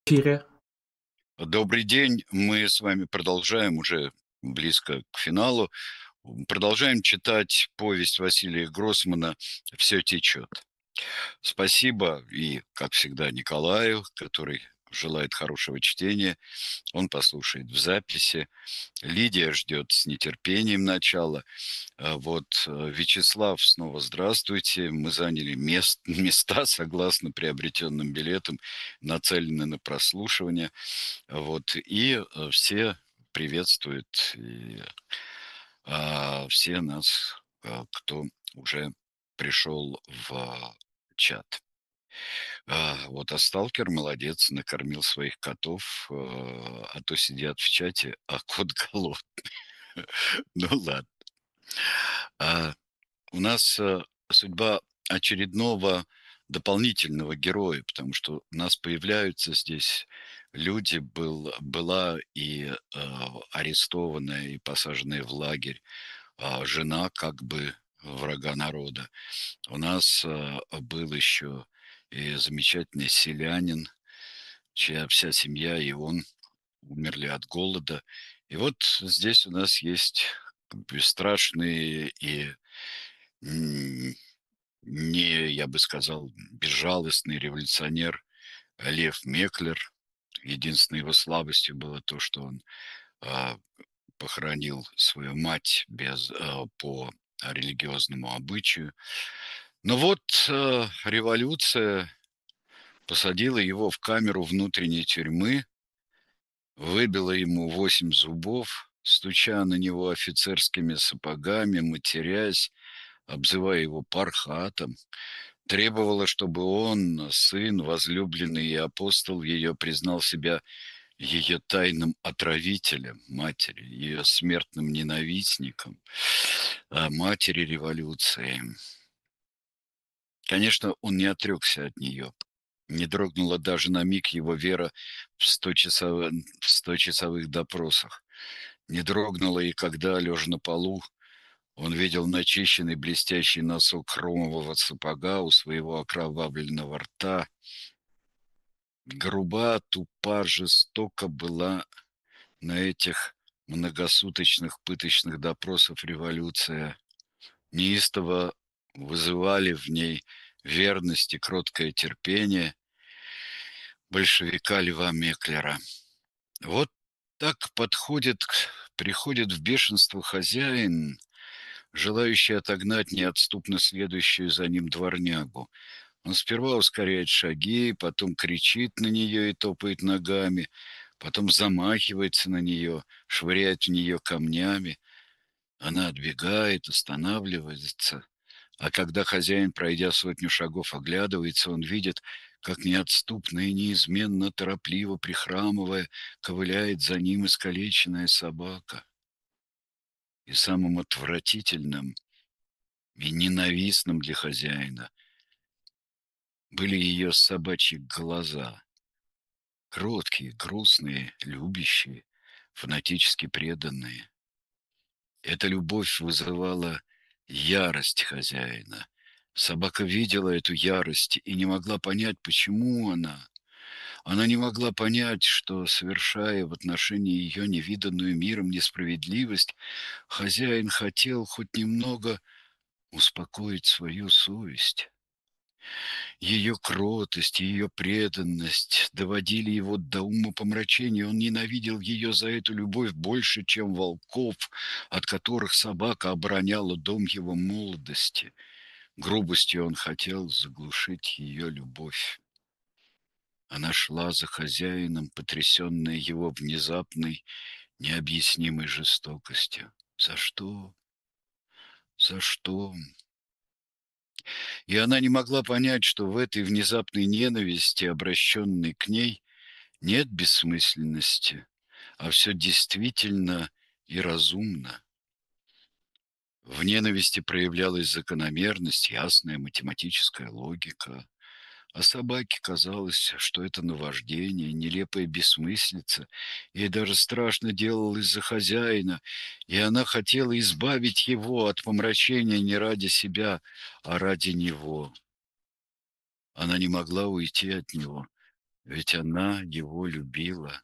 эфире. Добрый день. Мы с вами продолжаем уже близко к финалу. Продолжаем читать повесть Василия Гроссмана «Все течет». Спасибо и, как всегда, Николаю, который желает хорошего чтения. Он послушает в записи. Лидия ждет с нетерпением начала. Вячеслав, снова здравствуйте. Мы заняли места согласно приобретенным билетам, нацелены на прослушивание. Все приветствуют, все нас, кто уже пришел в чат. Сталкер молодец, накормил своих котов, а то сидят в чате, а кот голодный. Ну ладно. А, у нас, судьба очередного дополнительного героя, потому что у нас появляются здесь люди. Была и, арестованная, и посаженная в лагерь, жена как бы врага народа. У нас, был еще и замечательный селянин, чья вся семья и он умерли от голода. И вот здесь у нас есть бесстрашные и, м, не, я бы сказал, безжалостный революционер Лев Меклер. Единственной его слабостью было то, что он, а, похоронил свою мать по религиозному обычаю. Но вот, революция посадила его в камеру внутренней тюрьмы, выбила ему 8 зубов, стуча на него офицерскими сапогами, матерясь, обзывая его пархатом, требовала, чтобы он, сын, возлюбленный и апостол ее, признал себя ее тайным отравителем, матери, ее смертным ненавистником, матери революции. Конечно, он не отрекся от нее. Не дрогнула даже на миг его вера в 100-часовых допросах. Не дрогнула и когда, лежа на полу, он видел начищенный блестящий носок хромового сапога у своего окровавленного рта. Груба, тупа, жестока была на этих многосуточных пыточных допросов революция. Неистово вызывали в ней верность и кроткое терпение большевика Льва Меклера. Вот так приходит в бешенство хозяин, желающий отогнать неотступно следующую за ним дворнягу. Он сперва ускоряет шаги, потом кричит на нее и топает ногами, потом замахивается на нее, швыряет в нее камнями. Она отбегает, останавливается. А когда хозяин, пройдя 100 шагов, оглядывается, он видит, как неотступно и неизменно, торопливо прихрамывая, ковыляет за ним искалеченная собака. И самым отвратительным и ненавистным для хозяина были ее собачьи глаза. Кроткие, грустные, любящие, фанатически преданные. Эта любовь вызывала ярость хозяина. Собака видела эту ярость и не могла понять, почему она. Она не могла понять, что, совершая в отношении ее невиданную миром несправедливость, хозяин хотел хоть немного успокоить свою совесть. Ее кротость, ее преданность доводили его до умопомрачения. Он ненавидел ее за эту любовь больше, чем волков, от которых собака обороняла дом его молодости. Грубостью он хотел заглушить ее любовь. Она шла за хозяином, потрясенная его внезапной, необъяснимой жестокостью. За что? За что? И она не могла понять, что в этой внезапной ненависти, обращенной к ней, нет бессмысленности, а все действительно и разумно. В ненависти проявлялась закономерность, ясная математическая логика. А собаке казалось, что это наваждение, нелепая бессмыслица. Ей даже страшно делалось за хозяина, и она хотела избавить его от помрачения не ради себя, а ради него. Она не могла уйти от него. Ведь она его любила,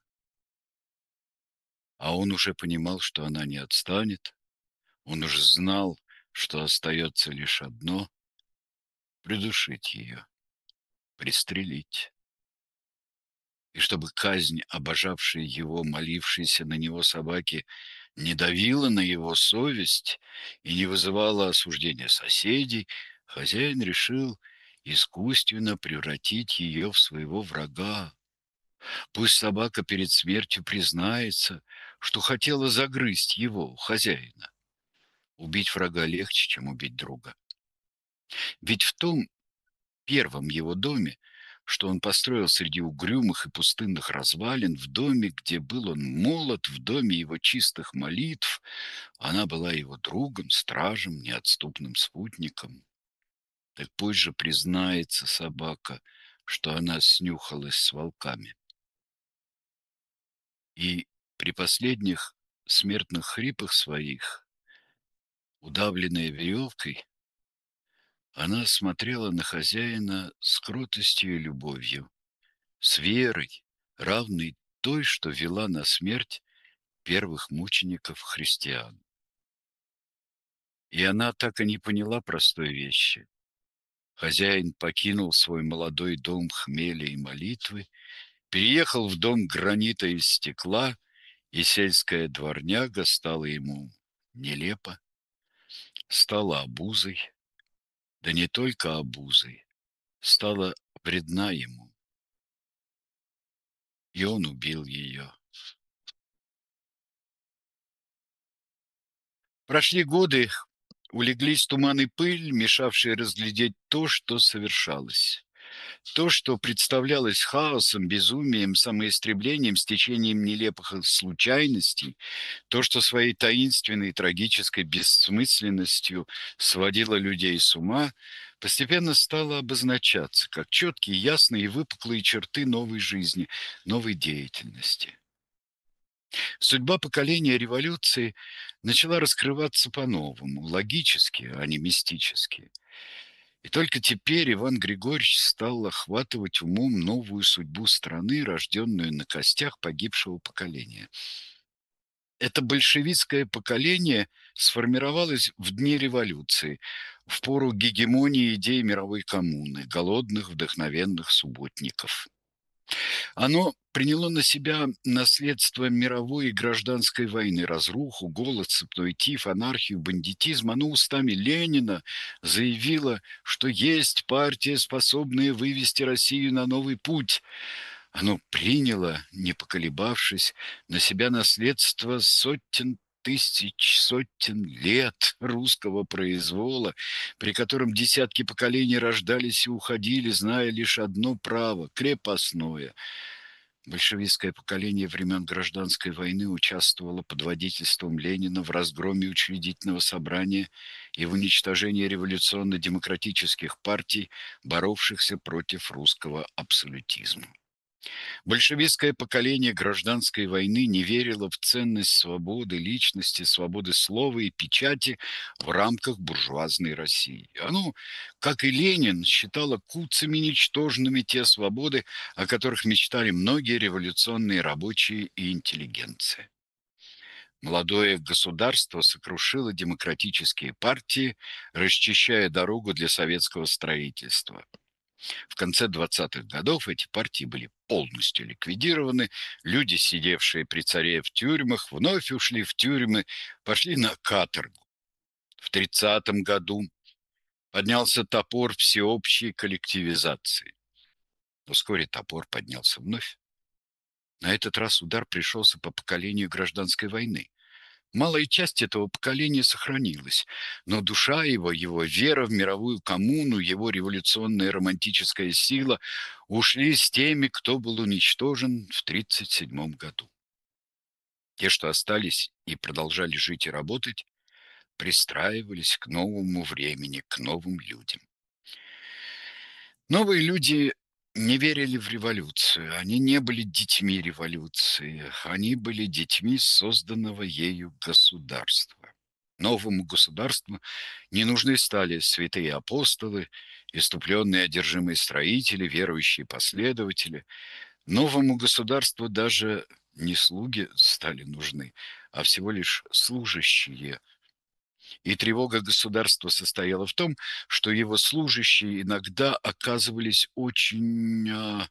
а он уже понимал, что она не отстанет. Он уже знал, что остается лишь одно — придушить ее, пристрелить. И чтобы казнь, обожавшей его, молившейся на него собаки, не давила на его совесть и не вызывала осуждения соседей, хозяин решил искусственно превратить ее в своего врага. Пусть собака перед смертью признается, что хотела загрызть его, хозяина. Убить врага легче, чем убить друга. Ведь в том первом его доме, что он построил среди угрюмых и пустынных развалин, в доме, где был он молод, в доме его чистых молитв, она была его другом, стражем, неотступным спутником. Так пусть же признается собака, что она снюхалась с волками. И при последних смертных хрипах своих, удавленная веревкой, она смотрела на хозяина с кротостью и любовью, с верой, равной той, что вела на смерть первых мучеников христиан. И она так и не поняла простой вещи. Хозяин покинул свой молодой дом хмеля и молитвы, переехал в дом гранита и стекла, и сельская дворняга стала ему нелепо, стала обузой, да не только обузой, стала вредна ему, и он убил ее. Прошли годы, улеглись туман и пыль, мешавшие разглядеть то, что совершалось. То, что представлялось хаосом, безумием, самоистреблением, стечением нелепых случайностей, то, что своей таинственной и трагической бессмысленностью сводило людей с ума, постепенно стало обозначаться как четкие, ясные и выпуклые черты новой жизни, новой деятельности. Судьба поколения революции начала раскрываться по-новому, логически, а не мистически. И только теперь Иван Григорьевич стал охватывать умом новую судьбу страны, рожденную на костях погибшего поколения. Это большевистское поколение сформировалось в дни революции, в пору гегемонии идей мировой коммуны, голодных, вдохновенных субботников. Оно приняло на себя наследство мировой и гражданской войны, разруху, голод, цепной тиф, анархию, бандитизм. Оно устами Ленина заявило, что есть партия, способная вывести Россию на новый путь. Оно приняло, не поколебавшись, на себя наследство сотен тысяч, сотен лет русского произвола, при котором десятки поколений рождались и уходили, зная лишь одно право — крепостное. Большевистское поколение времен Гражданской войны участвовало под водительством Ленина в разгроме учредительного собрания и в уничтожении революционно-демократических партий, боровшихся против русского абсолютизма. Большевистское поколение Гражданской войны не верило в ценность свободы личности, свободы слова и печати в рамках буржуазной России. Оно, как и Ленин, считало куцами ничтожными те свободы, о которых мечтали многие революционные рабочие и интеллигенция. Молодое государство сокрушило демократические партии, расчищая дорогу для советского строительства. В конце 20-х годов эти партии были полностью ликвидированы, люди, сидевшие при царе в тюрьмах, вновь ушли в тюрьмы, пошли на каторгу. В 30-м году поднялся топор всеобщей коллективизации. Но вскоре топор поднялся вновь. На этот раз удар пришелся по поколению гражданской войны. Малая часть этого поколения сохранилась, но душа его, его вера в мировую коммуну, его революционная романтическая сила ушли с теми, кто был уничтожен в 1937 году. Те, что остались и продолжали жить и работать, пристраивались к новому времени, к новым людям. Новые люди не верили в революцию, они не были детьми революции, они были детьми созданного ею государства. Новому государству не нужны стали святые апостолы, иступленные одержимые строители, верующие последователи. Новому государству даже не слуги стали нужны, а всего лишь служащие. И тревога государства состояла в том, что его служащие иногда оказывались очень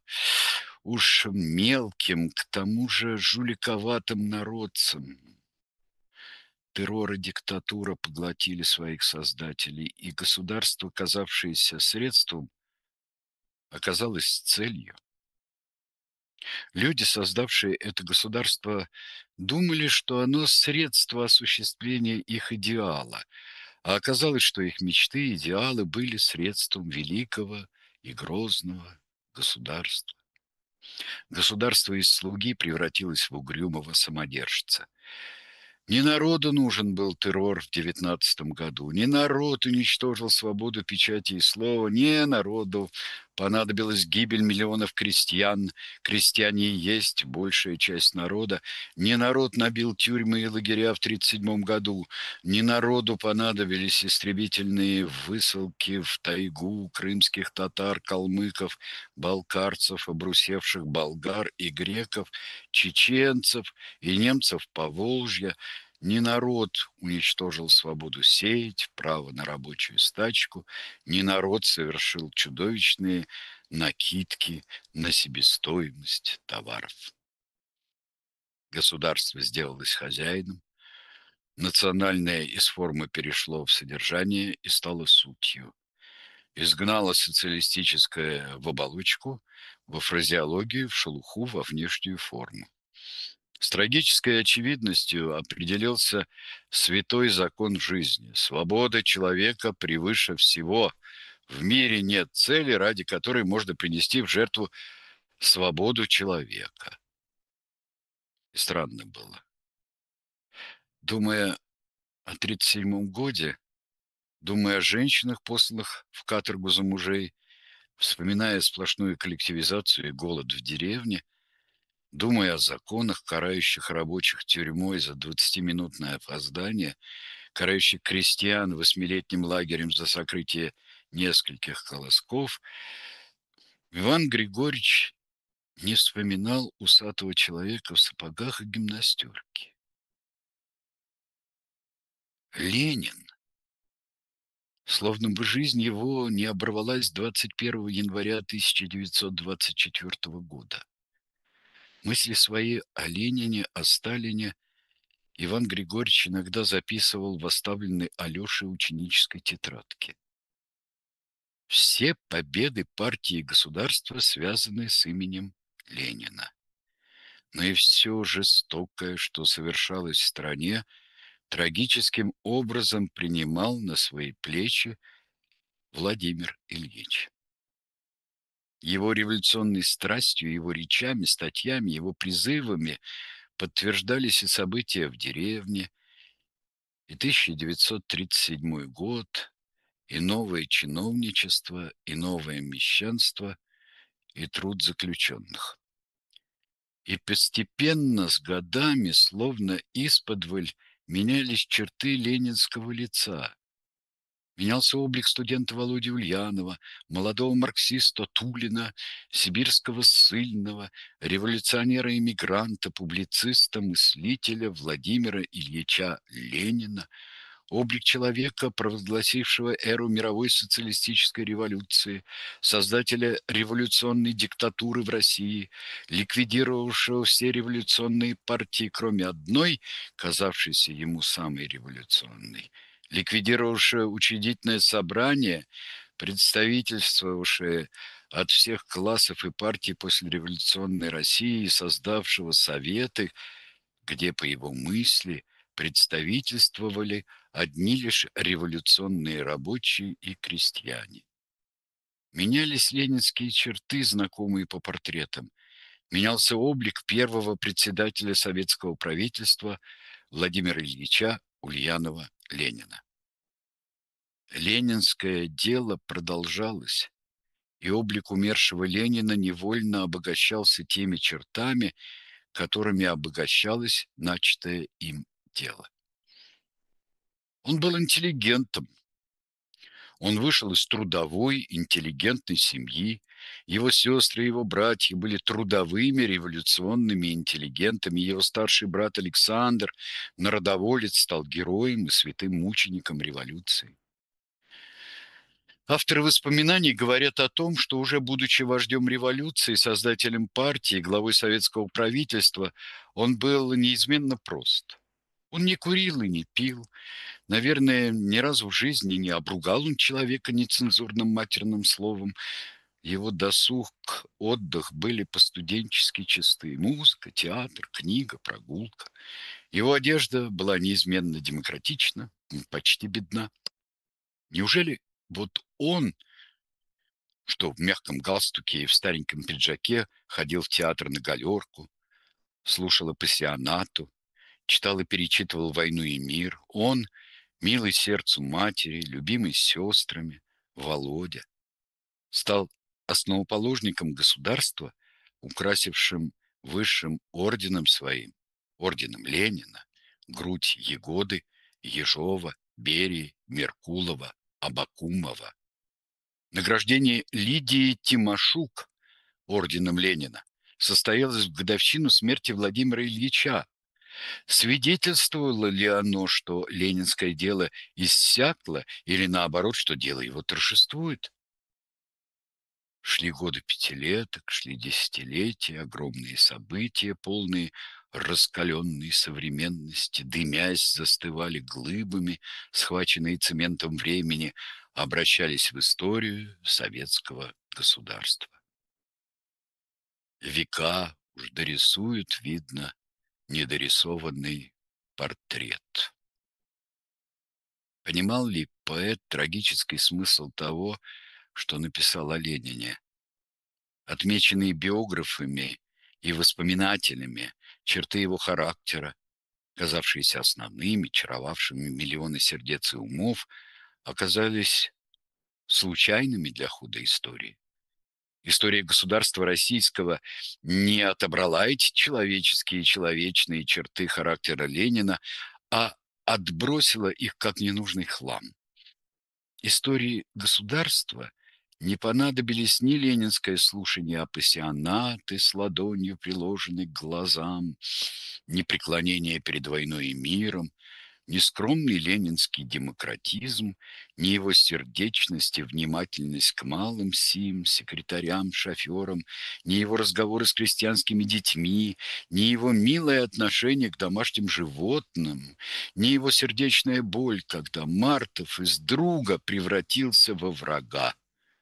уж мелким, к тому же жуликоватым народцем. Террор и диктатура поглотили своих создателей, и государство, казавшееся средством, оказалось целью. Люди, создавшие это государство, думали, что оно средство осуществления их идеала, а оказалось, что их мечты и идеалы были средством великого и грозного государства. Государство из слуги превратилось в угрюмого самодержца. Не народу нужен был террор в 19 году, не народ уничтожил свободу печати и слова, не народу понадобилась гибель миллионов крестьян, крестьяне и есть большая часть народа, не народ набил тюрьмы и лагеря в 1937 году, не народу понадобились истребительные высылки в тайгу крымских татар, калмыков, балкарцев, обрусевших болгар и греков, чеченцев и немцев Поволжья. Не народ уничтожил свободу сеять, право на рабочую стачку, не народ совершил чудовищные накидки на себестоимость товаров. Государство сделалось хозяином, национальное из формы перешло в содержание и стало сутью. Изгнало социалистическое в оболочку, во фразеологию, в шелуху, во внешнюю форму. С трагической очевидностью определился святой закон жизни. Свобода человека превыше всего. В мире нет цели, ради которой можно принести в жертву свободу человека. И странно было. Думая о 1937 годе, думая о женщинах, посланных в каторгу за мужей, вспоминая сплошную коллективизацию и голод в деревне, думая о законах, карающих рабочих тюрьмой за 20-минутное опоздание, карающих крестьян 8-летним лагерем за сокрытие нескольких колосков, Иван Григорьевич не вспоминал усатого человека в сапогах и гимнастерке. Ленин, словно бы жизнь его не оборвалась 21 января 1924 года. Мысли свои о Ленине, о Сталине Иван Григорьевич иногда записывал в оставленной Алешей ученической тетрадке. Все победы партии и государства связаны с именем Ленина. Но и все жестокое, что совершалось в стране, трагическим образом принимал на свои плечи Владимир Ильич. Его революционной страстью, его речами, статьями, его призывами подтверждались и события в деревне, и 1937 год, и новое чиновничество, и новое мещанство, и труд заключенных. И постепенно с годами, словно исподволь, менялись черты ленинского лица. Менялся облик студента Володи Ульянова, молодого марксиста Тулина, сибирского ссыльного, революционера-эмигранта, публициста, мыслителя Владимира Ильича Ленина, облик человека, провозгласившего эру мировой социалистической революции, создателя революционной диктатуры в России, ликвидировавшего все революционные партии, кроме одной, казавшейся ему самой революционной, ликвидировавшего учредительное собрание, представительствовавшее от всех классов и партий послереволюционной России, создавшего советы, где, по его мысли, представительствовали одни лишь революционные рабочие и крестьяне. Менялись ленинские черты, знакомые по портретам. Менялся облик первого председателя советского правительства Владимира Ильича Ульянова-Ленина. Ленинское дело продолжалось, и облик умершего Ленина невольно обогащался теми чертами, которыми обогащалось начатое им дело. Он был интеллигентом. Он вышел из трудовой, интеллигентной семьи. Его сестры и его братья были трудовыми революционными интеллигентами. Его старший брат Александр, народоволец, стал героем и святым мучеником революции. Авторы воспоминаний говорят о том, что уже будучи вождем революции, создателем партии, главой советского правительства, он был неизменно прост. Он не курил и не пил. Наверное, ни разу в жизни не обругал он человека нецензурным матерным словом. Его досуг, отдых были постуденчески чисты. Музыка, театр, книга, прогулка. Его одежда была неизменно демократична, почти бедна. Неужели вот он, что в мягком галстуке и в стареньком пиджаке ходил в театр на галерку, слушал апассионату, читал и перечитывал «Войну и мир», он, милый сердцу матери, любимый сестрами, Володя, стал основоположником государства, украсившим высшим орденом своим, орденом Ленина, грудь Егоды, Ежова, Берии, Меркулова, Абакумова. Награждение Лидии Тимошук орденом Ленина состоялось в годовщину смерти Владимира Ильича. Свидетельствовало ли оно, что ленинское дело иссякло, или наоборот, что дело его торжествует? Шли годы пятилеток, шли десятилетия, огромные события, полные раскаленной современности, дымясь, застывали глыбами, схваченные цементом времени, обращались в историю советского государства. Века уж дорисуют, видно, недорисованный портрет. Понимал ли поэт трагический смысл того, что написал о Ленине? Отмеченные биографами и воспоминателями черты его характера, казавшиеся основными, чаровавшими миллионы сердец и умов, оказались случайными для худой истории. История государства российского не отобрала эти человеческие и человечные черты характера Ленина, а отбросила их как ненужный хлам. Истории государства не понадобились ни ленинское слушание апассионаты с ладонью, приложенной к глазам, ни преклонение перед войной и миром, ни скромный ленинский демократизм, ни его сердечность и внимательность к малым сим, секретарям, шоферам, ни его разговоры с крестьянскими детьми, ни его милое отношение к домашним животным, ни его сердечная боль, когда Мартов из друга превратился во врага.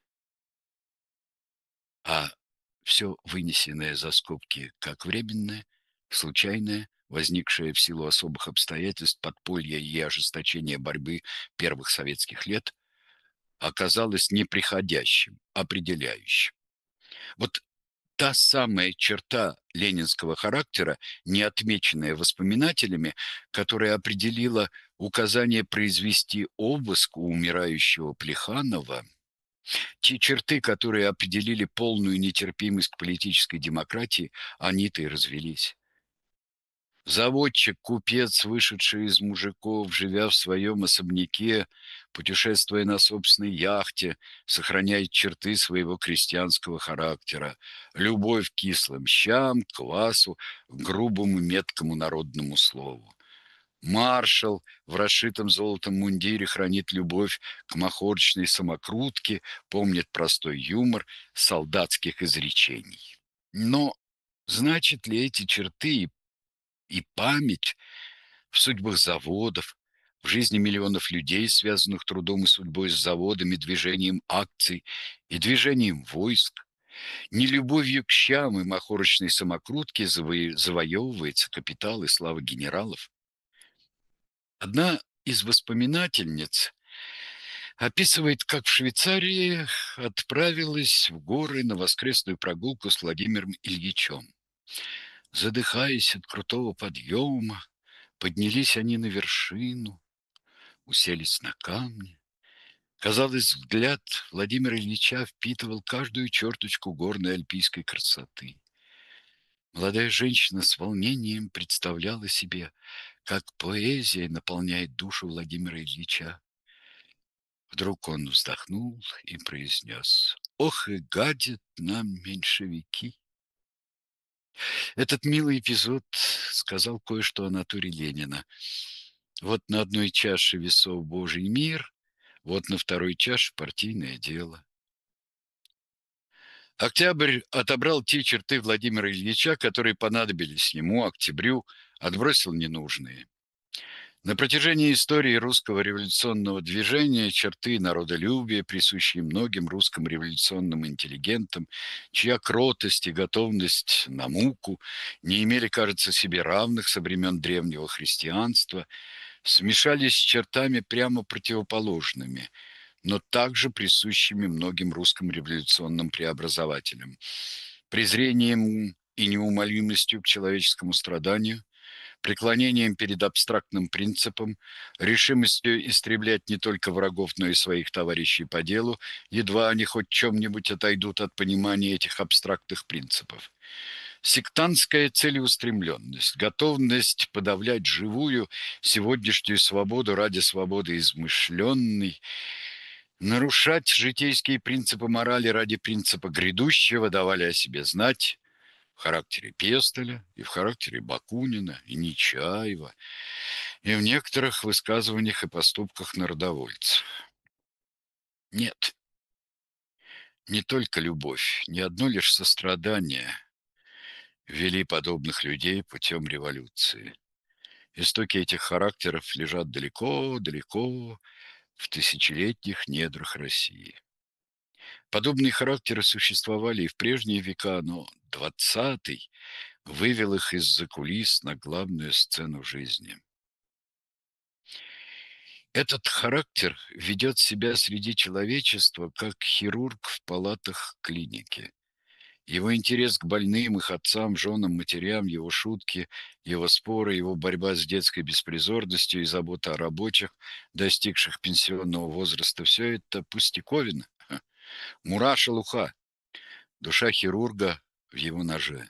А все вынесенное за скобки как временное, случайное, возникшее в силу особых обстоятельств подполья и ожесточения борьбы первых советских лет, оказалось неприходящим, определяющим. Вот та самая черта ленинского характера, не отмеченная воспоминателями, которая определила указание произвести обыск у умирающего Плеханова, те черты, которые определили полную нетерпимость к политической демократии, они-то и развелись. Заводчик, купец, вышедший из мужиков, живя в своем особняке, путешествуя на собственной яхте, сохраняет черты своего крестьянского характера. Любовь к кислым щам, к квасу, к грубому меткому народному слову. Маршал в расшитом золотом мундире хранит любовь к махорочной самокрутке, помнит простой юмор солдатских изречений. Но значит ли эти черты и память в судьбах заводов, в жизни миллионов людей, связанных трудом и судьбой с заводами, движением акций и движением войск? Не любовью к щам и махорочной самокрутке завоевывается капитал и слава генералов? Одна из воспоминательниц описывает, как в Швейцарии отправилась в горы на воскресную прогулку с Владимиром Ильичем. Задыхаясь от крутого подъема, поднялись они на вершину, уселись на камни. Казалось, взгляд Владимира Ильича впитывал каждую черточку горной альпийской красоты. Молодая женщина с волнением представляла себе, как поэзия наполняет душу Владимира Ильича. Вдруг он вздохнул и произнес: «Ох и гадят нам меньшевики!» Этот милый эпизод сказал кое-что о натуре Ленина. Вот на одной чаше весов Божий мир, вот на второй чаше партийное дело. Октябрь отобрал те черты Владимира Ильича, которые понадобились ему, октябрю, отбросил ненужные. На протяжении истории русского революционного движения черты народолюбия, присущие многим русским революционным интеллигентам, чья кротость и готовность на муку не имели, кажется, себе равных со времен древнего христианства, смешались с чертами прямо противоположными, но также присущими многим русским революционным преобразователям. Презрением и неумолимостью к человеческому страданию, преклонением перед абстрактным принципом, решимостью истреблять не только врагов, но и своих товарищей по делу, едва они хоть чем-нибудь отойдут от понимания этих абстрактных принципов. Сектантская целеустремленность, готовность подавлять живую сегодняшнюю свободу ради свободы измышленной, нарушать житейские принципы морали ради принципа грядущего давали о себе знать в характере Пестеля, и в характере Бакунина, и Нечаева, и в некоторых высказываниях и поступках народовольцев. Нет, не только любовь, не одно лишь сострадание вели подобных людей путем революции. Истоки этих характеров лежат далеко-далеко в тысячелетних недрах России. Подобные характеры существовали и в прежние века, но двадцатый вывел их из-за кулис на главную сцену жизни. Этот характер ведет себя среди человечества как хирург в палатах клиники. Его интерес к больным, их отцам, женам, матерям, его шутки, его споры, его борьба с детской беспризорностью и забота о рабочих, достигших пенсионного возраста — все это пустяковина, мура-шелуха, душа хирурга в его ноже.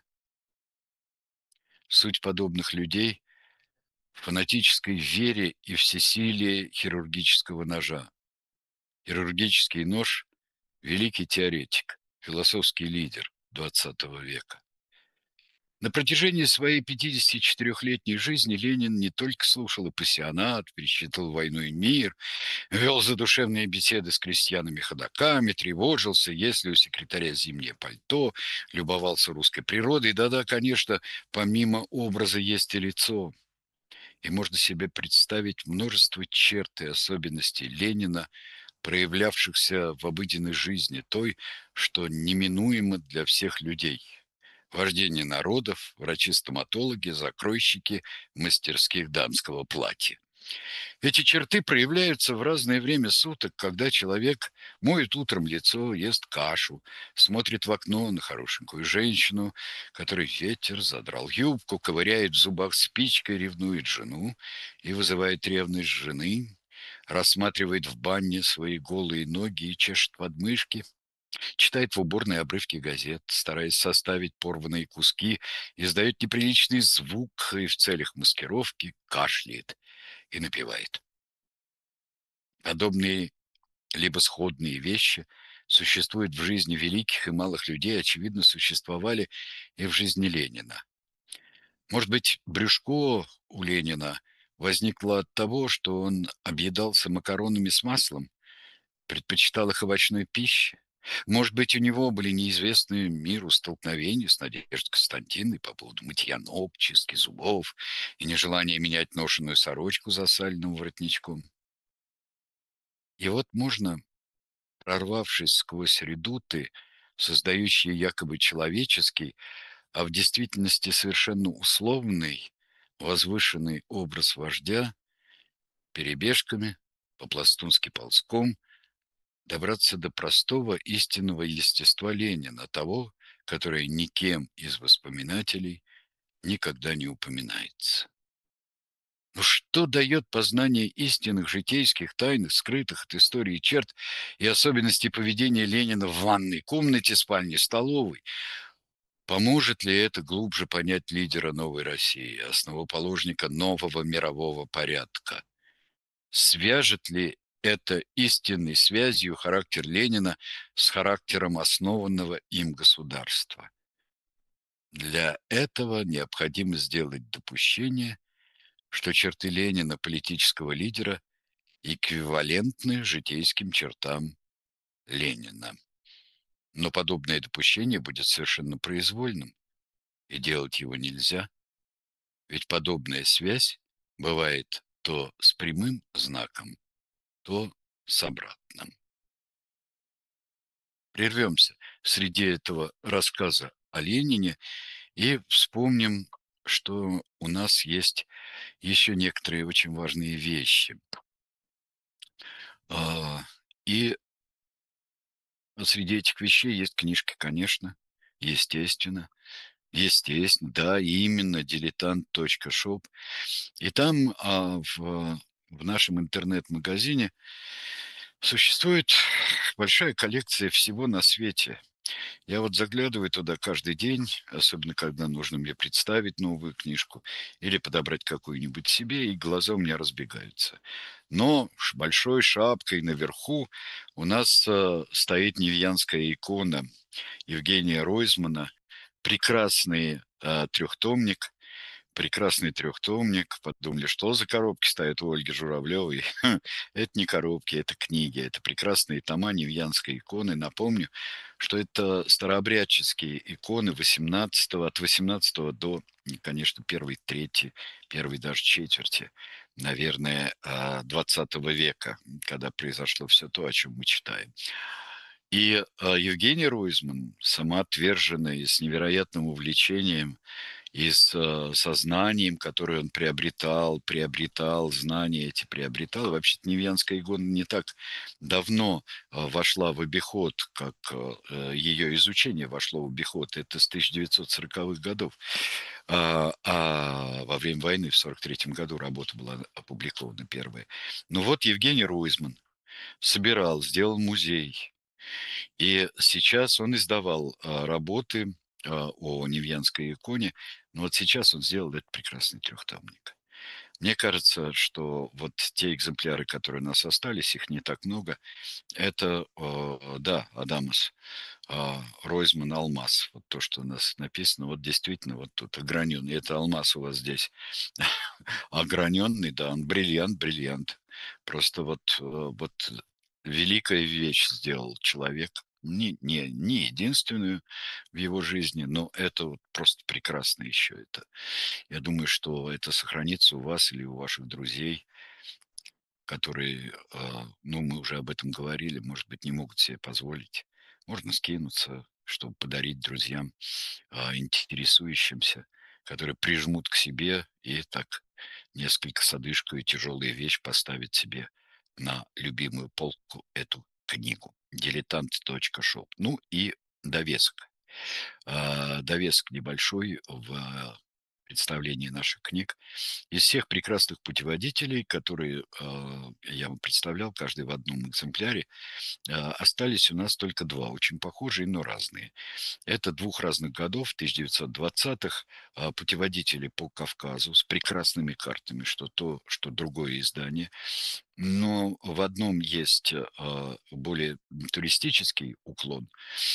Суть подобных людей в фанатической вере и всесилии хирургического ножа. Хирургический нож — великий теоретик, философский лидер XX века. На протяжении своей 54-летней жизни Ленин не только слушал апассионат, пересчитывал «Войну и мир», вел задушевные беседы с крестьянами-ходоками, тревожился, есть ли у секретаря зимнее пальто, любовался русской природой. Да-да, конечно, помимо образа есть и лицо. И можно себе представить множество черт и особенностей Ленина, проявлявшихся в обыденной жизни, той, что неминуемо для всех людей. Вождение народов, врачи-стоматологи, закройщики мастерских дамского платья. Эти черты проявляются в разное время суток, когда человек моет утром лицо, ест кашу, смотрит в окно на хорошенькую женщину, которой ветер задрал юбку, ковыряет в зубах спичкой, ревнует жену и вызывает ревность жены, рассматривает в бане свои голые ноги и чешет подмышки, читает в уборной обрывки газет, стараясь составить порванные куски, издает неприличный звук и в целях маскировки кашляет и напевает. Подобные либо сходные вещи существуют в жизни великих и малых людей, очевидно, существовали и в жизни Ленина. Может быть, брюшко у Ленина возникло от того, что он объедался макаронами с маслом, предпочитал их овощной пище. Может быть, у него были неизвестные миру столкновения с Надеждой Константиновной по поводу мытья ног, чистки зубов и нежелания менять ношеную сорочку за сальным воротничком. И вот можно, прорвавшись сквозь редуты, создающие якобы человеческий, а в действительности совершенно условный, возвышенный образ вождя, перебежками, по-пластунски ползком, добраться до простого истинного естества Ленина, того, которое никем из воспоминателей никогда не упоминается. Но что дает познание истинных житейских, тайных, скрытых от истории черт и особенностей поведения Ленина в ванной комнате, спальне, столовой, Поможет ли это глубже понять лидера новой России, основоположника нового мирового порядка? Свяжет ли это истинной связью характер Ленина с характером основанного им государства? Для этого необходимо сделать допущение, что черты Ленина, политического лидера, эквивалентны житейским чертам Ленина. Но подобное допущение будет совершенно произвольным, и делать его нельзя, ведь подобная связь бывает то с прямым знаком, то с обратным. Прервемся среди этого рассказа о Ленине и вспомним, что у нас есть еще некоторые очень важные вещи. А, И среди этих вещей есть книжки, конечно, естественно. Естественно, да, именно diletant.shop. И там в нашем интернет-магазине существует большая коллекция всего на свете. Я вот заглядываю туда каждый день, особенно когда нужно мне представить новую книжку или подобрать какую-нибудь себе, и глаза у меня разбегаются. Но большой шапкой наверху у нас стоит невьянская икона Евгения Ройзмана, прекрасный трехтомник, прекрасный трехтомник. Подумали, что за коробки стоят у Ольги Журавлевой. Это не коробки, это книги, это прекрасные тома невьянской иконы. Напомню, что это старообрядческие иконы 18 от 18 до, конечно, первой трети, первой даже четверти, наверное, 20 века, когда произошло все то, о чем мы читаем. И Евгений Ройзман, самоотверженный, с невероятным увлечением и со знанием, которое он приобретал, знания эти приобретал. Вообще-то Невьянская икона не так давно вошла в обиход, как ее изучение вошло в обиход. Это с 1940-х годов. А во время войны в 1943 году работа была опубликована первая. Ну вот Евгений Ройзман собирал, сделал музей. И сейчас он издавал работы о Невьянской иконе, но вот сейчас он сделал этот прекрасный трехтомник. Мне кажется, что вот те экземпляры, которые у нас остались, их не так много, это, да, Адамас, Ройзман алмаз. Вот то, что у нас написано, вот действительно, вот тут ограненный. Это алмаз у вас здесь ограненный, да, он бриллиант, бриллиант. Просто вот великая вещь сделал человек, не единственную в его жизни, но это вот просто прекрасно еще это. Я думаю, что это сохранится у вас или у ваших друзей, которые, ну, мы уже об этом говорили, может быть, не могут себе позволить. Можно скинуться, чтобы подарить друзьям, интересующимся, которые прижмут к себе и так несколько с одышкой тяжелая вещь поставить себе на любимую полку эту книгу. Diletant.shop. Ну и довесок. Довесок небольшой в представлении наших книг. Из всех прекрасных путеводителей, которые я вам представлял, каждый в одном экземпляре, остались у нас только два, очень похожие, но разные. Это двух разных годов, 1920-х, путеводители по Кавказу с прекрасными картами, что то, что другое издание. Но в одном есть более туристический уклон,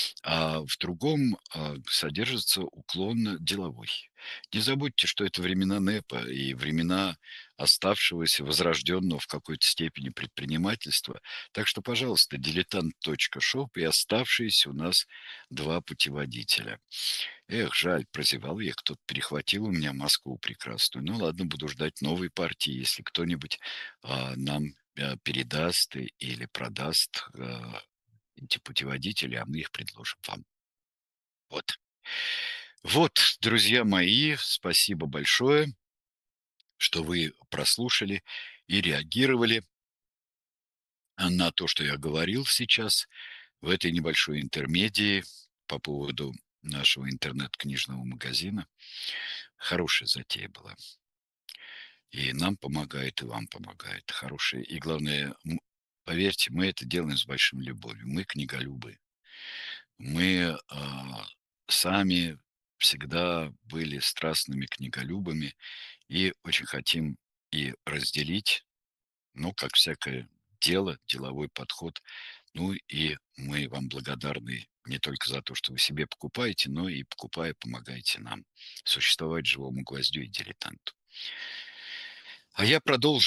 а в другом содержится уклон деловой. Не забудьте, что это времена НЭПа и времена оставшегося, возрожденного в какой-то степени предпринимательства. Так что, пожалуйста, diletant.shop и оставшиеся у нас два путеводителя. Эх, жаль, прозевал я, кто-то перехватил у меня Москву прекрасную. Ну ладно, буду ждать новой партии, если кто-нибудь нам передаст или продаст эти путеводители, а мы их предложим вам. Вот. Вот, друзья мои, спасибо большое, что вы прослушали и реагировали на то, что я говорил сейчас в этой небольшой интермедии по поводу нашего интернет-книжного магазина. Хорошая затея была. И нам помогает, и вам помогает. Хорошая. И главное, поверьте, мы это делаем с большим любовью. Мы книголюбы. Мы сами всегда были страстными книголюбами и очень хотим и разделить, ну, как всякое дело, деловой подход. Ну и мы вам благодарны не только за то, что вы себе покупаете, но и покупая, помогаете нам существовать живому гвоздю и дилетанту. А я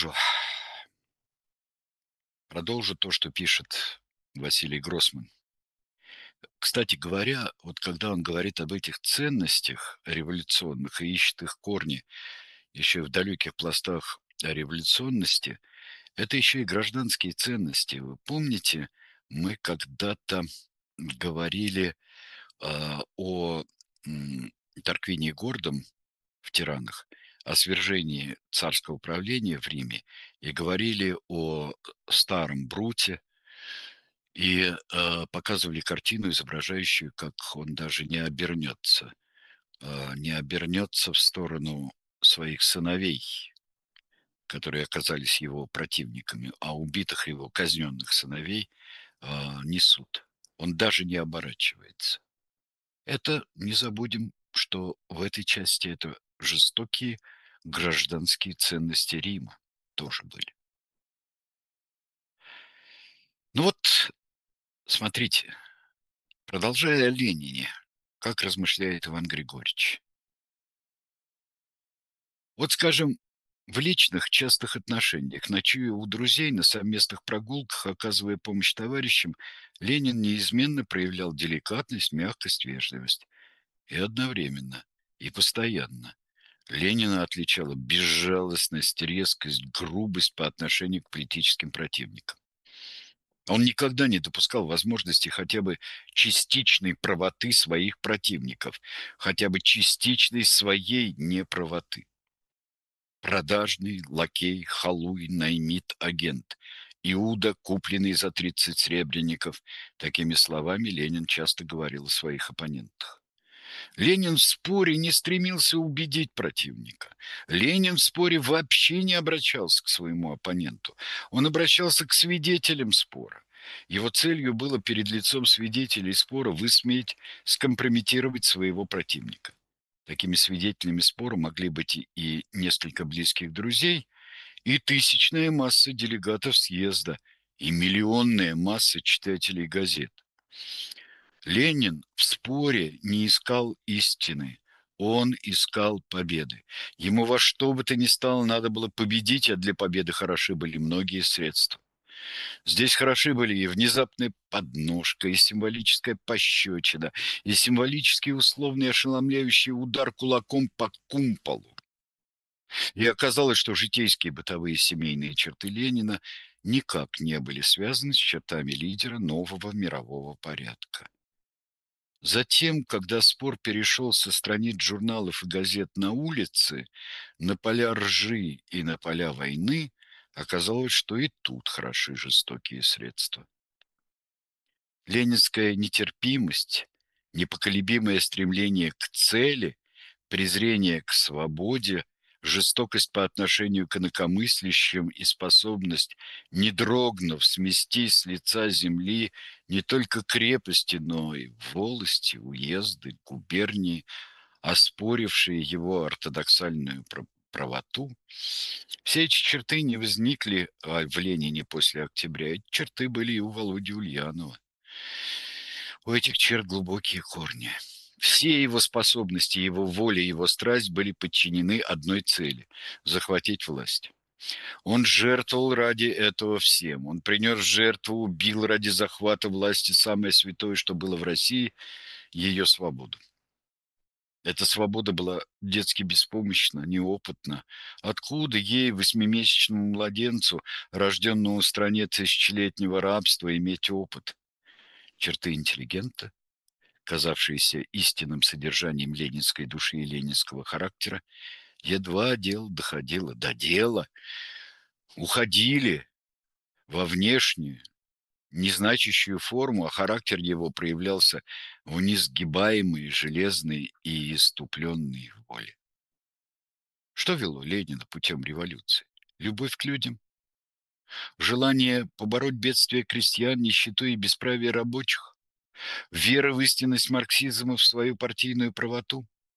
продолжу то, что пишет Василий Гроссман. Кстати говоря, вот когда он говорит об этих ценностях революционных и ищет их корни еще в далеких пластах революционности, это еще и гражданские ценности. Вы помните, мы когда-то говорили о Тарквинии Гордом в «Тиранах», о свержении царского правления в Риме и говорили о старом Бруте, и показывали картину, изображающую, как он даже не обернется в сторону своих сыновей, которые оказались его противниками, а убитых его казненных сыновей несут. Он даже не оборачивается. Это не забудем, что в этой части это жестокие гражданские ценности Рима тоже были. Ну вот, смотрите, продолжая о Ленине, как размышляет Иван Григорьевич. Вот, скажем, в личных частых отношениях, ночуя у друзей на совместных прогулках, оказывая помощь товарищам, Ленин неизменно проявлял деликатность, мягкость, вежливость. И одновременно, и постоянно. Ленина отличала безжалостность, резкость, грубость по отношению к политическим противникам. Он никогда не допускал возможности хотя бы частичной правоты своих противников, хотя бы частичной своей неправоты. Продажный, лакей, халуй, наймит, агент. Иуда, купленный за 30 сребреников. Такими словами Ленин часто говорил о своих оппонентах. Ленин в споре не стремился убедить противника. Ленин в споре вообще не обращался к своему оппоненту. Он обращался к свидетелям спора. Его целью было перед лицом свидетелей спора высмеять, скомпрометировать своего противника. Такими свидетелями спора могли быть и несколько близких друзей, и тысячная масса делегатов съезда, и миллионная масса читателей газет. Ленин в споре не искал истины, он искал победы. Ему во что бы то ни стало надо было победить, а для победы хороши были многие средства. Здесь хороши были и внезапная подножка, и символическая пощечина, и символический условный ошеломляющий удар кулаком по кумполу. И оказалось, что житейские бытовые семейные черты Ленина никак не были связаны с чертами лидера нового мирового порядка. Затем, когда спор перешел со страниц журналов и газет на улицы, на поля ржи и на поля войны, оказалось, что и тут хороши жестокие средства. Ленинская нетерпимость, непоколебимое стремление к цели, презрение к свободе, жестокость по отношению к инакомыслящим и способность, не дрогнув, смести с лица земли не только крепости, но и волости, уезды, губернии, оспорившие его ортодоксальную правоту. Все эти черты не возникли в Ленине после октября. Эти черты были и у Володи Ульянова. У этих черт глубокие корни. Все его способности, его воля, его страсть были подчинены одной цели – захватить власть. Он жертвовал ради этого всем. Он принес жертву, убил ради захвата власти самое святое, что было в России – ее свободу. Эта свобода была детски беспомощна, неопытна. Откуда ей, восьмимесячному младенцу, рожденному в стране тысячелетнего рабства, иметь опыт? Черты интеллигента, казавшиеся истинным содержанием ленинской души и ленинского характера, едва дело доходило до дела, уходили во внешнюю, незначащую форму, а характер его проявлялся в несгибаемой, железной и иступленной воле. Что вело Ленина путем революции? Любовь к людям, желание побороть бедствия крестьян, нищету и бесправие рабочих, вера в истинность марксизма, в свою партийную правоту.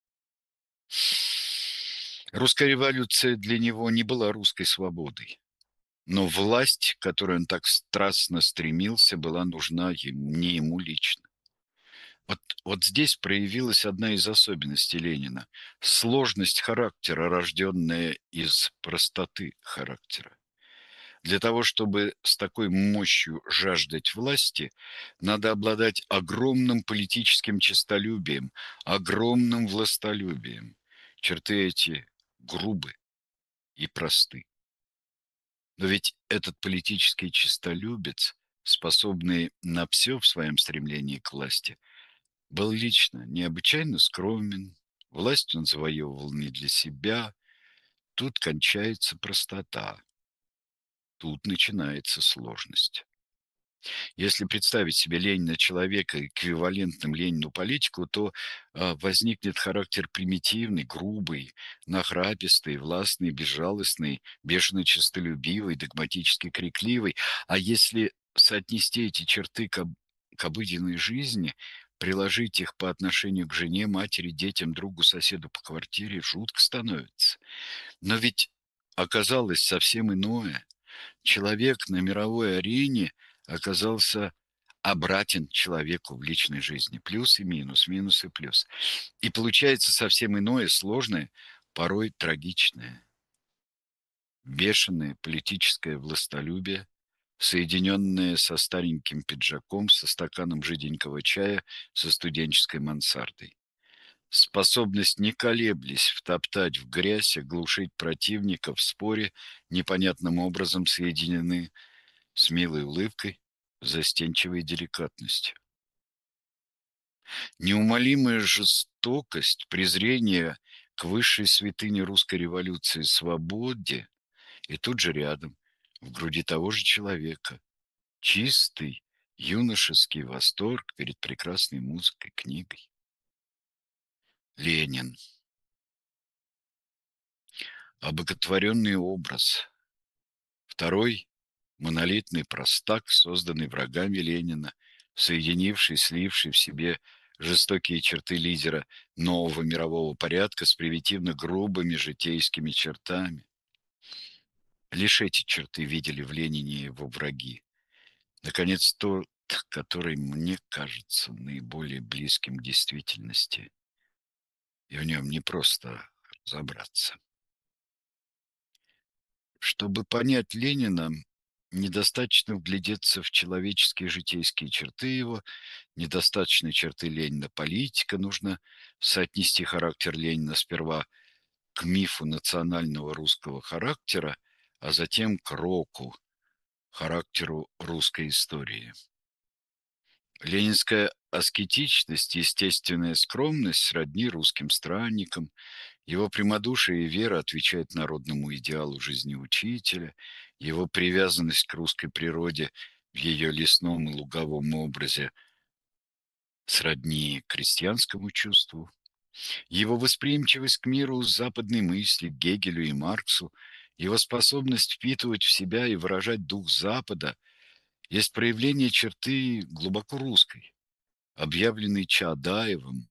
Русская революция для него не была русской свободой, но власть, к которой он так страстно стремился, была нужна не ему лично. Вот здесь проявилась одна из особенностей Ленина – сложность характера, рожденная из простоты характера. Для того, чтобы с такой мощью жаждать власти, надо обладать огромным политическим честолюбием, огромным властолюбием. Черты эти грубы и просты. Но ведь этот политический честолюбец, способный на все в своем стремлении к власти, был лично необычайно скромен, власть он завоевывал не для себя. Тут кончается простота, тут начинается сложность. Если представить себе Ленина человека эквивалентным Ленину политику, то возникнет характер примитивный, грубый, нахрапистый, властный, безжалостный, бешено честолюбивый, догматически крикливый. А если соотнести эти черты к обыденной жизни, приложить их по отношению к жене, матери, детям, другу, соседу по квартире, жутко становится. Но ведь оказалось совсем иное. Человек на мировой арене оказался обратен человеку в личной жизни. Плюс и минус, минус и плюс. И получается совсем иное, сложное, порой трагичное. Бешеное политическое властолюбие, соединенное со стареньким пиджаком, со стаканом жиденького чая, со студенческой мансардой. Способность, не колеблясь, втоптать в грязь, оглушить противника в споре, непонятным образом соединены с милой улыбкой, застенчивой деликатностью. Неумолимая жестокость, презрение к высшей святыне русской революции свободе, и тут же рядом, в груди того же человека, чистый юношеский восторг перед прекрасной музыкой, книгой. Ленин, обоготворенный образ, второй монолитный простак, созданный врагами Ленина, соединивший, сливший в себе жестокие черты лидера нового мирового порядка с примитивно грубыми житейскими чертами. Лишь эти черты видели в Ленине его враги. Наконец, тот, который мне кажется наиболее близким к действительности, и в нем не просто разобраться. Чтобы понять Ленина, недостаточно вглядеться в человеческие житейские черты его, недостаточно черты Ленина политика, нужно соотнести характер Ленина сперва к мифу национального русского характера, а затем к року, характеру русской истории. Ленинская аскетичность, естественная скромность сродни русским странникам, его прямодушие и вера отвечают народному идеалу жизни учителя, его привязанность к русской природе в ее лесном и луговом образе сродни крестьянскому чувству, его восприимчивость к миру западной мысли, к Гегелю и Марксу, его способность впитывать в себя и выражать дух Запада есть проявление черты глубоко русской, объявленной Чаадаевым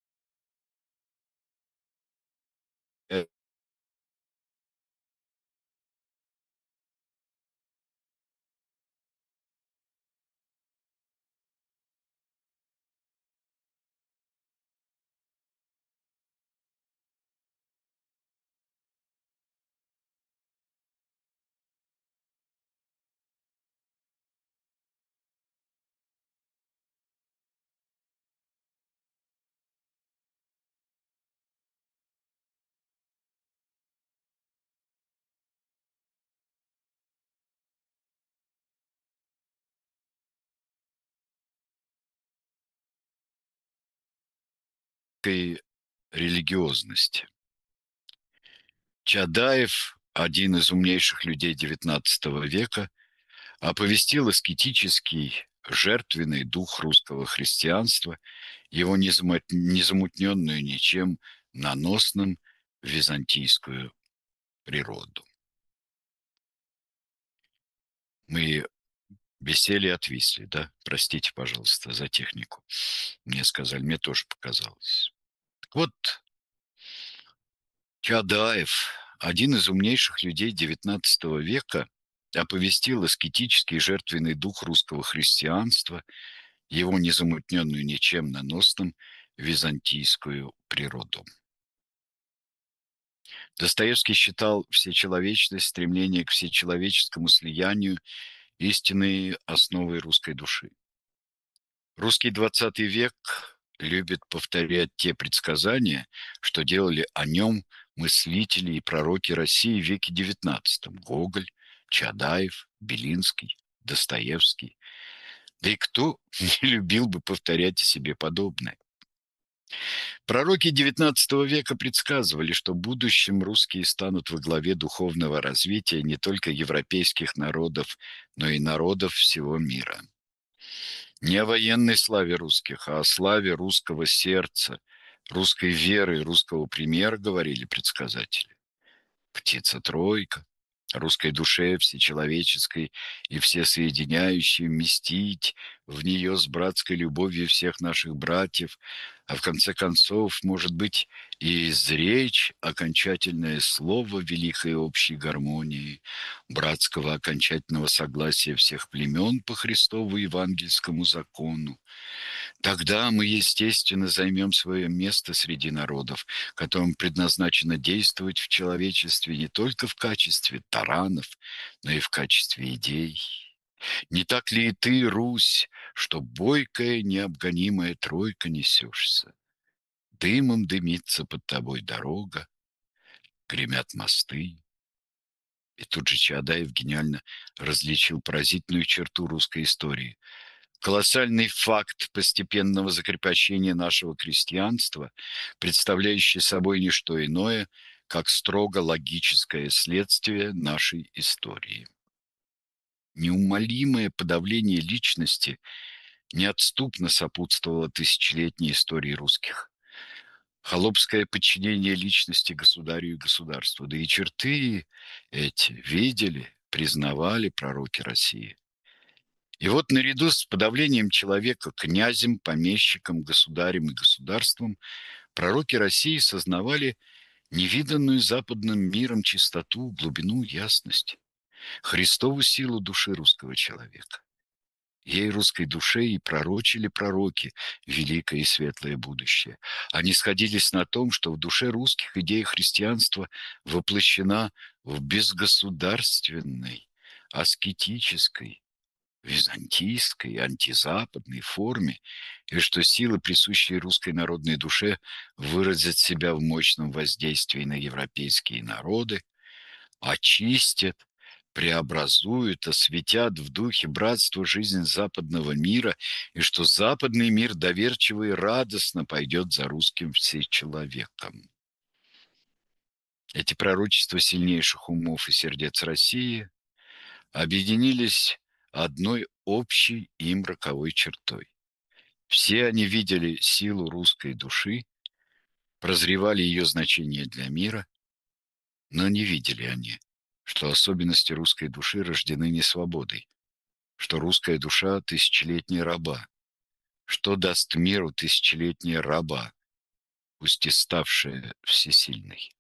религиозности. Чадаев, один из умнейших людей XIX века, оповестил аскетический жертвенный дух русского христианства, его незамутненную ничем наносным византийскую природу. Мы без сели отвисли, да? Простите, пожалуйста, за технику. Мне сказали, мне тоже показалось. Так вот, Чадаев, один из умнейших людей XIX века, оповестил аскетический и жертвенный дух русского христианства, его незамутненную ничем наносным византийскую природу. Достоевский считал всечеловечность, стремление к всечеловеческому слиянию истинной основой русской души. Русский XX век любит повторять те предсказания, что делали о нем мыслители и пророки России в веке XIX: Гоголь, Чадаев, Белинский, Достоевский. Да и кто не любил бы повторять о себе подобное? Пророки XIX века предсказывали, что в будущем русские станут во главе духовного развития не только европейских народов, но и народов всего мира. Не о военной славе русских, а о славе русского сердца, русской веры и русского примера говорили предсказатели. Птица-тройка, русской душе всечеловеческой и всесоединяющей вместить в нее с братской любовью всех наших братьев, а в конце концов, может быть, и изречь окончательное слово великой общей гармонии, братского окончательного согласия всех племен по Христову евангельскому закону. Тогда мы, естественно, займем свое место среди народов, которым предназначено действовать в человечестве не только в качестве таранов, но и в качестве идей. Не так ли и ты, Русь, что бойкая, необгонимая тройка несешься? Дымом дымится под тобой дорога, гремят мосты. И тут же Чаадаев гениально различил поразительную черту русской истории. Колоссальный факт постепенного закрепощения нашего крестьянства, представляющий собой не что иное, как строго логическое следствие нашей истории. Неумолимое подавление личности неотступно сопутствовало тысячелетней истории русских. Холопское подчинение личности государю и государству. Да и черты эти видели, признавали пророки России. И вот наряду с подавлением человека князем, помещиком, государем и государством пророки России сознавали невиданную западным миром чистоту, глубину, ясность, Христову силу души русского человека. Ей, русской душе, и пророчили пророки великое и светлое будущее. Они сходились на том, что в душе русских идея христианства воплощена в безгосударственной, аскетической, византийской, антизападной форме, и что силы, присущие русской народной душе, выразят себя в мощном воздействии на европейские народы, очистят, преобразуют, осветят в духе братства жизнь западного мира, и что западный мир доверчиво и радостно пойдет за русским всечеловеком. Эти пророчества сильнейших умов и сердец России объединились одной общей им роковой чертой. Все они видели силу русской души, прозревали ее значение для мира, но не видели они, что особенности русской души рождены не свободой, что русская душа – тысячелетняя раба, что даст миру тысячелетняя раба, пусть и ставшая всесильной.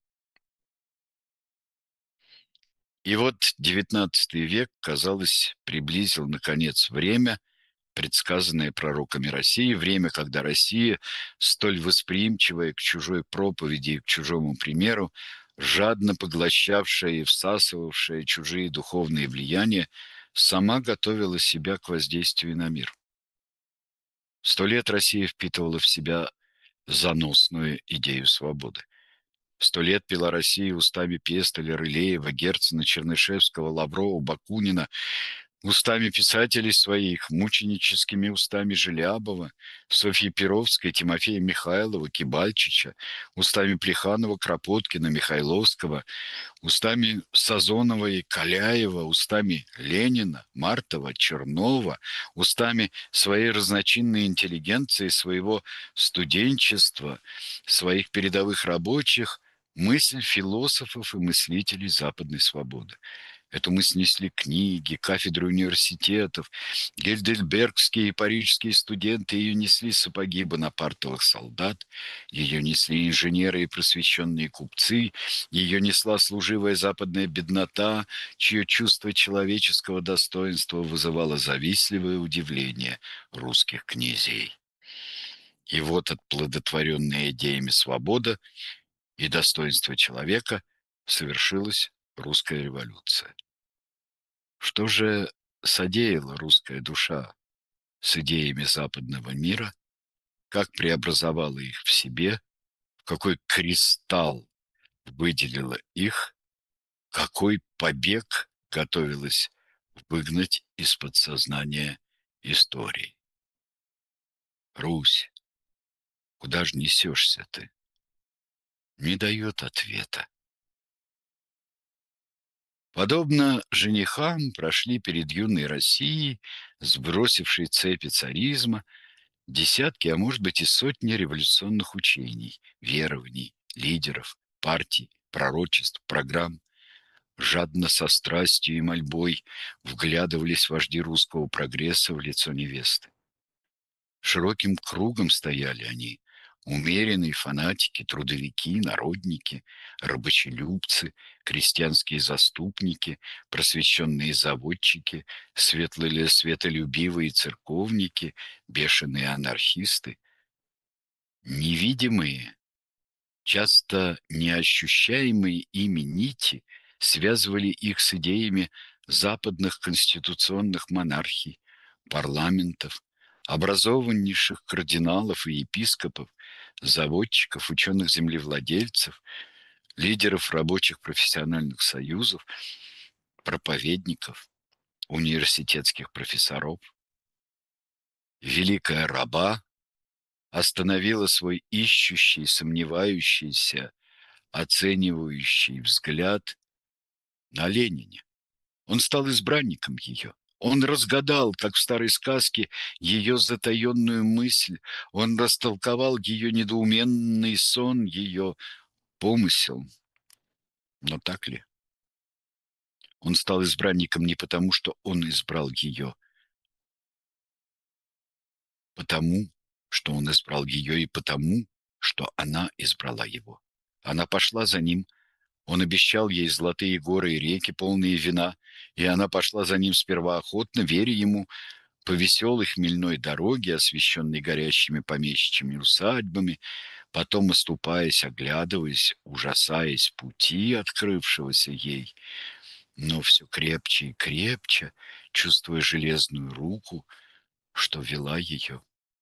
И вот XIX век, казалось, приблизил, наконец, время, предсказанное пророками России, время, когда Россия, столь восприимчивая к чужой проповеди и к чужому примеру, жадно поглощавшая и всасывавшая чужие духовные влияния, сама готовила себя к воздействию на мир. 100 лет Россия впитывала в себя заносную идею свободы. 100 лет пила Россия устами Пестеля, Рылеева, Герцена, Чернышевского, Лаврова, Бакунина, устами писателей своих, мученическими устами Желябова, Софьи Перовской, Тимофея Михайлова, Кибальчича, устами Плеханова, Кропоткина, Михайловского, устами Сазонова и Каляева, устами Ленина, Мартова, Чернова, устами своей разночинной интеллигенции, своего студенчества, своих передовых рабочих, мысль философов и мыслителей западной свободы. Эту мысль несли книги, кафедры университетов, гельдельбергские и парижские студенты ее несли сапоги бонапартовых солдат, ее несли инженеры и просвещенные купцы, ее несла служивая западная беднота, чье чувство человеческого достоинства вызывало завистливое удивление русских князей. И вот отплодотворенная идеями свобода и достоинство человека совершилась русская революция. Что же содеяла русская душа с идеями западного мира, как преобразовала их в себе, в какой кристалл выделила их, какой побег готовилась выгнать из подсознания истории. Русь, куда же несешься ты? Не дает ответа. Подобно женихам прошли перед юной Россией, сбросившей цепи царизма, десятки, а может быть и сотни революционных учений, верований, лидеров, партий, пророчеств, программ. Жадно, со страстью и мольбой вглядывались вожди русского прогресса в лицо невесты. Широким кругом стояли они, умеренные фанатики, трудовики, народники, рабочелюбцы, крестьянские заступники, просвещенные заводчики, светолюбивые церковники, бешеные анархисты, невидимые, часто неощущаемые ими нити связывали их с идеями западных конституционных монархий, парламентов, образованнейших кардиналов и епископов, заводчиков, ученых-землевладельцев, лидеров рабочих профессиональных союзов, проповедников, университетских профессоров. Великая раба остановила свой ищущий, сомневающийся, оценивающий взгляд на Ленине. Он стал избранником ее. Он разгадал, как в старой сказке, ее затаенную мысль. Он растолковал ее недоуменный сон, ее помысел. Но так ли? Он стал избранником не потому, что он избрал ее, потому, что он избрал ее, и потому, что она избрала его. Она пошла за ним. Он обещал ей золотые горы и реки, полные вина, и она пошла за ним сперва охотно, веря ему, по веселой хмельной дороге, освещенной горящими помещичьими усадьбами, потом оступаясь, оглядываясь, ужасаясь пути, открывшегося ей, но все крепче и крепче, чувствуя железную руку, что вела ее.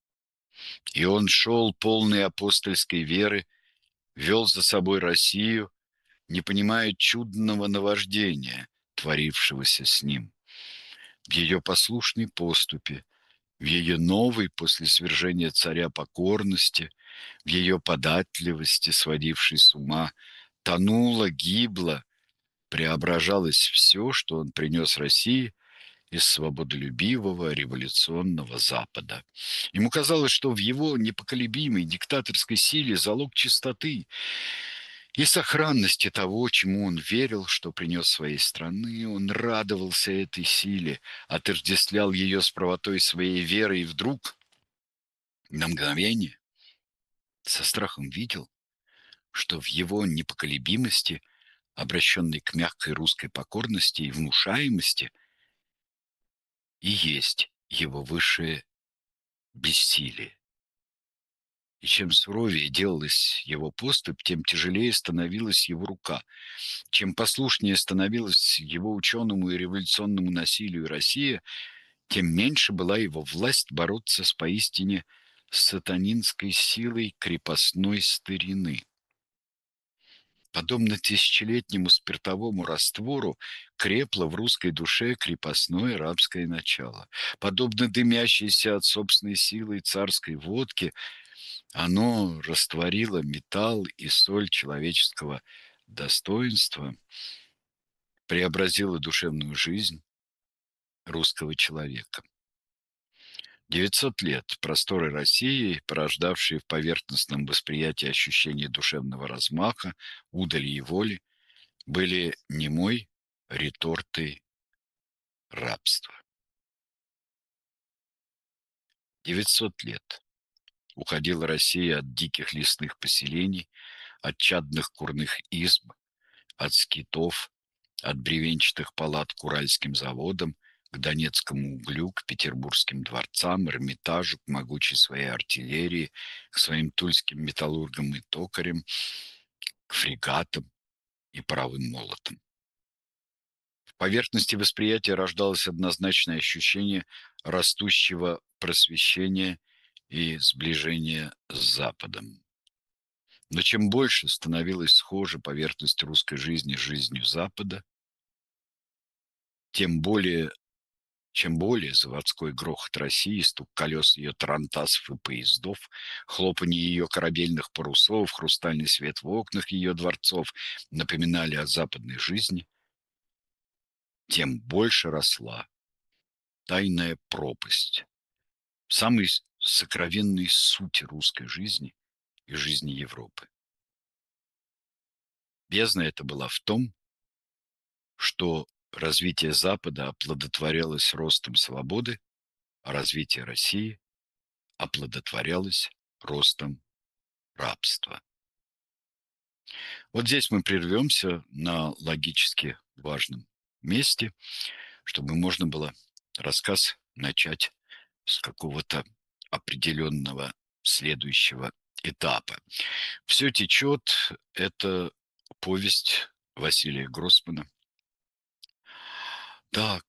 И он шел, полный апостольской веры, вел за собой Россию, не понимая чудного наваждения, творившегося с ним. В ее послушной поступе, в ее новой после свержения царя покорности, в ее податливости, сводившей с ума, тонуло, гибло, преображалось все, что он принес России из свободолюбивого революционного Запада. Ему казалось, что в его непоколебимой диктаторской силе залог чистоты и сохранности того, чему он верил, что принес своей страны. Он радовался этой силе, отождествлял ее с правотой своей веры, и вдруг, на мгновение, со страхом видел, что в его непоколебимости, обращенной к мягкой русской покорности и внушаемости, и есть его высшее бессилие. И чем суровее делалась его поступь, тем тяжелее становилась его рука. Чем послушнее становилась его ученому и революционному насилию Россия, тем меньше была его власть бороться с поистине сатанинской силой крепостной старины. Подобно тысячелетнему спиртовому раствору, крепло в русской душе крепостное рабское начало. Подобно дымящейся от собственной силы царской водки, оно растворило металл и соль человеческого достоинства, преобразило душевную жизнь русского человека. 900 лет просторы России, порождавшие в поверхностном восприятии ощущение душевного размаха, удали и воли, были немой реторты рабства. 900 лет уходила Россия от диких лесных поселений, от чадных курных изб, от скитов, от бревенчатых палат к уральским заводам, к донецкому углю, к петербургским дворцам, Эрмитажу, к могучей своей артиллерии, к своим тульским металлургам и токарям, к фрегатам и паровым молотам. В поверхности восприятия рождалось однозначное ощущение растущего просвещения и сближения с Западом. Но чем больше становилась схожа поверхность русской жизни с жизнью Запада, тем более чем более заводской грохот России, стук колес ее тарантасов и поездов, хлопанье ее корабельных парусов, хрустальный свет в окнах ее дворцов напоминали о западной жизни, тем больше росла тайная пропасть, самой сокровенной сути русской жизни и жизни Европы. Бездна эта была в том, что развитие Запада оплодотворялось ростом свободы, а развитие России оплодотворялось ростом рабства. Вот здесь мы прервемся на логически важном месте, чтобы можно было рассказ начать с какого-то определенного следующего этапа. Все течет. Это повесть Василия Гроссмана. Так,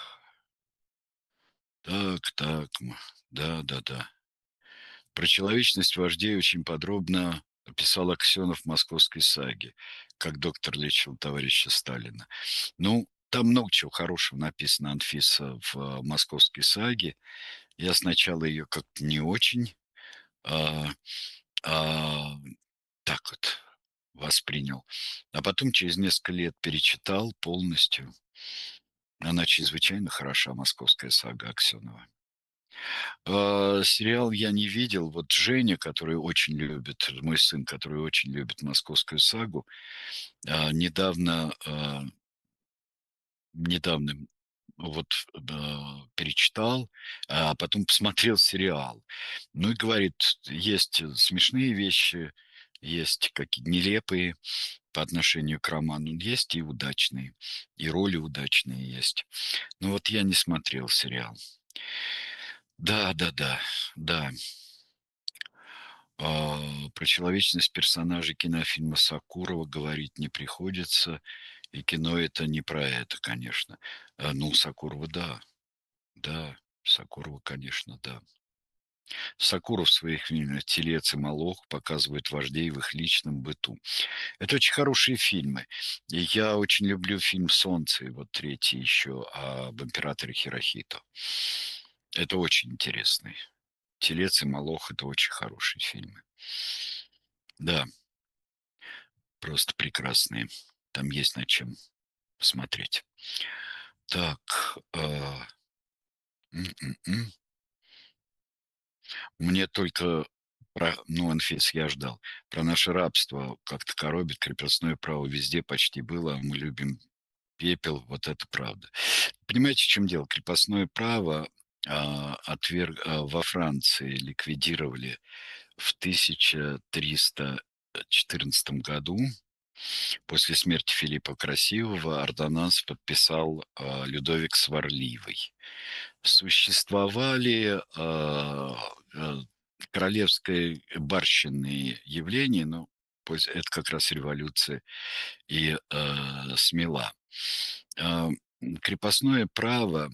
да. Про человечность вождей очень подробно описал Аксенов в «Московской саге», как доктор лечил товарища Сталина. Ну, там много чего хорошего написано, Анфиса, в «Московской саге». Я сначала ее как-то не очень а, а, так вот воспринял. А потом через несколько лет перечитал полностью. Она чрезвычайно хороша, «Московская сага» Аксенова. Сериал я не видел. Вот Женя, который очень любит, мой сын, который очень любит «Московскую сагу», недавно, недавно вот перечитал, а потом посмотрел сериал. Ну и говорит, есть смешные вещи, есть какие нелепые по отношению к роману, есть и удачные, и роли удачные есть. Но вот я не смотрел сериал. Да. Про человечность персонажей кинофильма Сакурова говорить не приходится. И кино это не про это, конечно. Ну, Сакурова, да, Сакурова, конечно, да. Сакуров в своих фильмах «Телец» и «Молох» показывает вождей в их личном быту. Это очень хорошие фильмы. И я очень люблю фильм «Солнце», и вот третий еще об императоре Хирохито. Это очень интересный. «Телец» и «Молох» — это очень хорошие фильмы. Да, просто прекрасные. Там есть над чем посмотреть. Так, м, м, м. Мне только про, ну, Анфис, я ждал. Про наше рабство как-то коробит, крепостное право везде почти было, а мы любим пепел, вот это правда. Понимаете, в чем дело? Крепостное право во Франции ликвидировали в 1314 году. После смерти Филиппа Красивого ордонанс подписал Людовик Сварливый. Существовали королевское барщинные явления, но это как раз революция и смела. Э, Крепостное право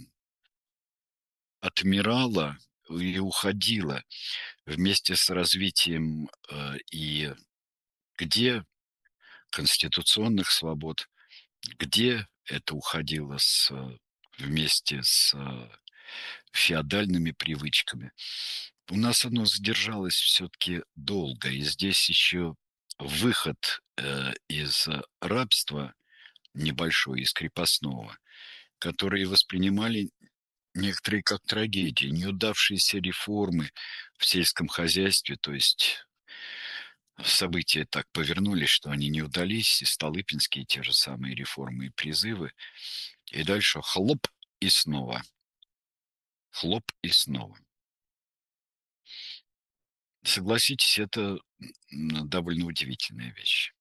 отмирало и уходило вместе с развитием и где конституционных свобод, где это уходило вместе с феодальными привычками. У нас оно задержалось все-таки долго, и здесь еще выход из рабства небольшой, из крепостного, которые воспринимали некоторые как трагедии, неудавшиеся реформы в сельском хозяйстве, то есть события так повернулись, что они не удались, и столыпинские те же самые реформы и призывы, и дальше хлоп, и снова, хлоп, и снова. Согласитесь, это довольно удивительная вещь.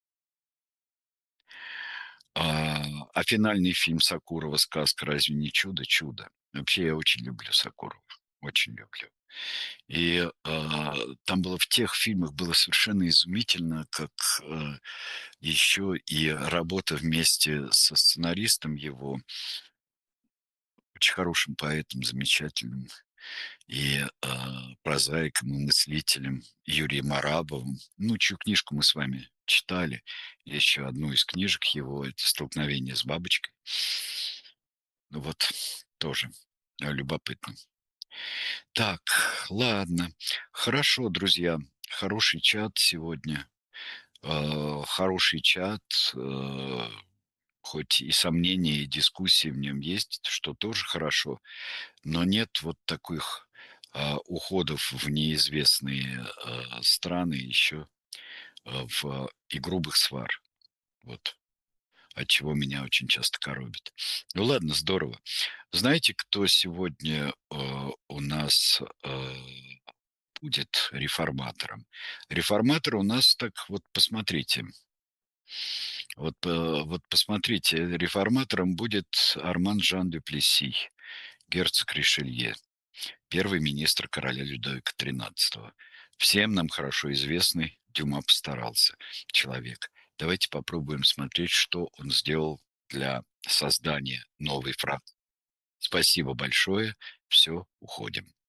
А финальный фильм Сакурова «Сказка. Разве не чудо?» Чудо. Вообще, я очень люблю Сакурова, очень люблю. И, там было в тех фильмах было совершенно изумительно, как, еще и работа вместе со сценаристом его, очень хорошим поэтом, замечательным, и, прозаиком, и мыслителем Юрием Арабовым. Ну, чью книжку мы с вами читали. Еще одну из книжек его — это «Столкновение с бабочкой». Ну вот, тоже, любопытно. Так, ладно. Хорошо, друзья. Хороший чат сегодня. Хороший чат, хоть и сомнения, и дискуссии в нем есть, что тоже хорошо, но нет вот таких, уходов в неизвестные, страны еще, и грубых свар. Вот от чего меня очень часто коробит. Ну ладно, здорово. Знаете, кто сегодня, у нас, будет реформатором? Реформатор у нас, так вот посмотрите, вот посмотрите, реформатором будет Арман Жан де Плесси, герцог Ришелье, первый министр короля Людовика XIII. Всем нам хорошо известный, Дюма постарался, человек. Давайте попробуем смотреть, что он сделал для создания новой Франции. Спасибо большое. Все, уходим.